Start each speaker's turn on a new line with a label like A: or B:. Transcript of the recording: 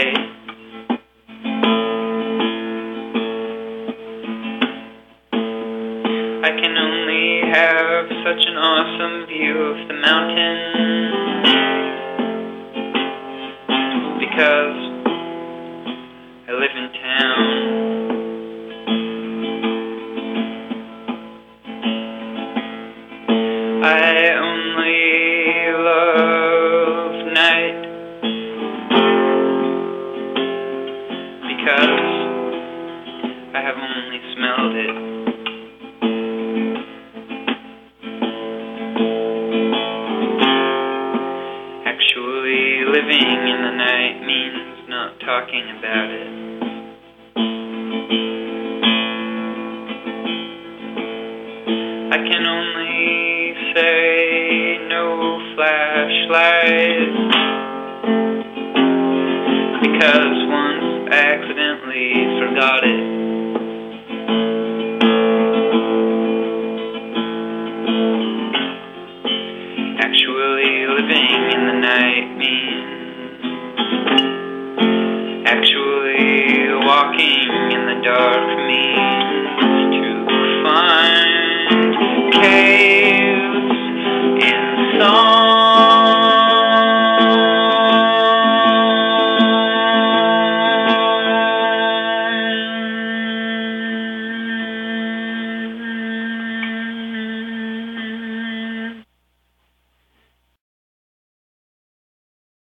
A: day. I can only have such an awesome view of the mountain because I live in town. I only love night because I have only smelled it. Actually living in the night means not talking about it. I can only say no flashlights because once I accidentally forgot it. Actually living in the night means actually walking in the dark means